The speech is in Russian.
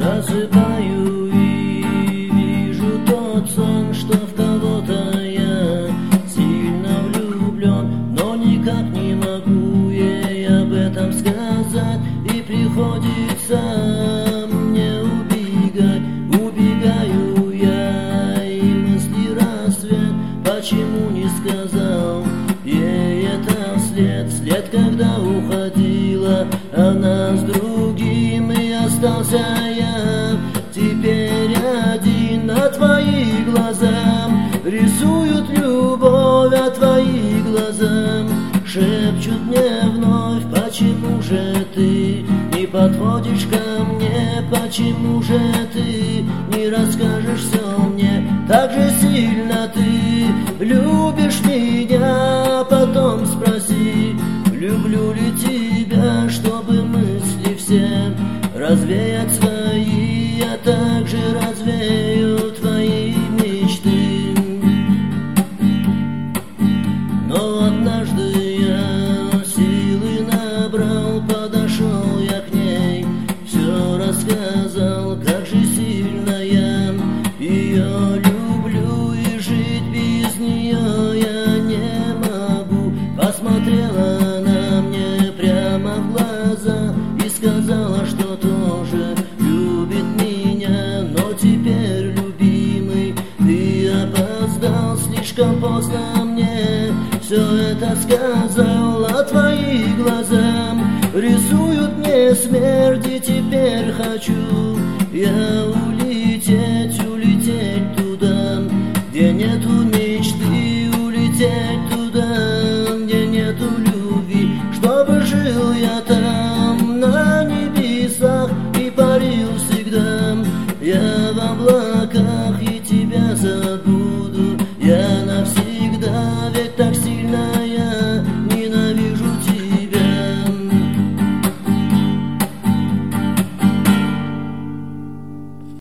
Засыпаю и вижу тот сон, что в кого-то я сильно влюблен, но никак не могу ей об этом сказать, и приходится мне убегать. Убегаю я, и мысли рассвет, почему не сказал ей это вслед? Вслед, когда уходила она с другим, и остался я теперь один. А твои глаза рисуют любовь, а твои глаза шепчут мне вновь: почему же ты не подходишь ко мне? Почему же ты не расскажешь все мне? Так же сильно ты любишь меня, потом спроси, люблю ли тебя, чтобы мысли все развеять свои, а также развею твои мечты. Но однажды я силы набрал, подошел я к ней, все рассказал, как же сильно я ее люблю, и жить без нее я не могу. Посмотрела она мне прямо в глаза и сказала, что тоже любит меня. Но теперь, любимый, ты опоздал, слишком поздно мне все это сказал. А твои глаза рисуют мне смерть, и теперь хочу я улететь, улететь туда, где нету мечты, улететь туда, где нету любви, чтобы жил я там на небесах и парил всегда я в облаках, и тебя забуду я навсегда, ведь так сильно